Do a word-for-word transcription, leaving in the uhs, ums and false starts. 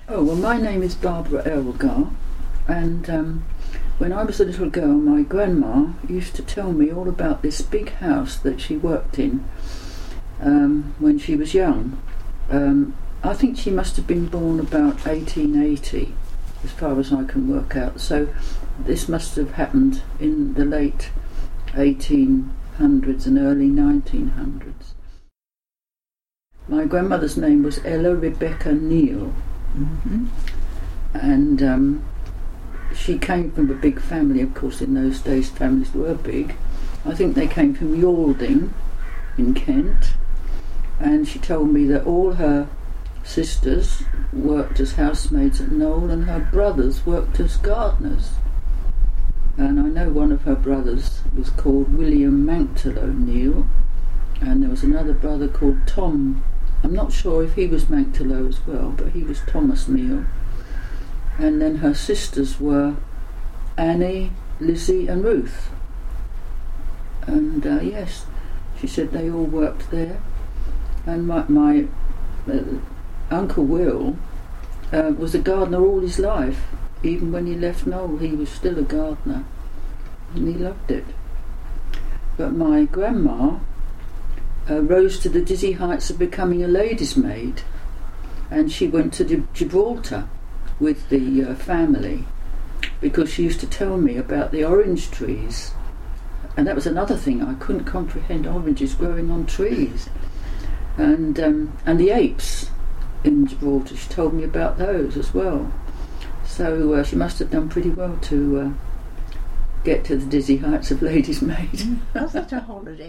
Oh, well, my name is Barbara Elgar, and um, when I was a little girl, my grandma used to tell me all about this big house that she worked in um, when she was young. Um, I think she must have been born about eighteen eighty, as far as I can work out. So this must have happened in the late eighteen hundreds and early nineteen hundreds. My grandmother's name was Ella Rebecca Neal. Mm-hmm. And um, she came from a big family. Of course, in those days families were big. I think they came from Yalding in Kent, and she told me that all her sisters worked as housemaids at Knowle and her brothers worked as gardeners. And I know one of her brothers was called William Manctilo Neal, and there was another brother called Tom. I'm not sure if he was Manctilo as well, but he was Thomas Neal. And then her sisters were Annie, Lizzie and Ruth. And uh, yes, she said they all worked there. And my, my uh, Uncle Will uh, was a gardener all his life. Even when he left Knowle, he was still a gardener. And he loved it. But my grandma Uh, rose to the dizzy heights of becoming a lady's maid, and she went to Gibraltar with the uh, family because she used to tell me about the orange trees, and that was another thing I couldn't comprehend, oranges growing on trees, and um, and the apes in Gibraltar. She told me about those as well. So uh, she must have done pretty well to uh, get to the dizzy heights of lady's maid. Was it a holiday?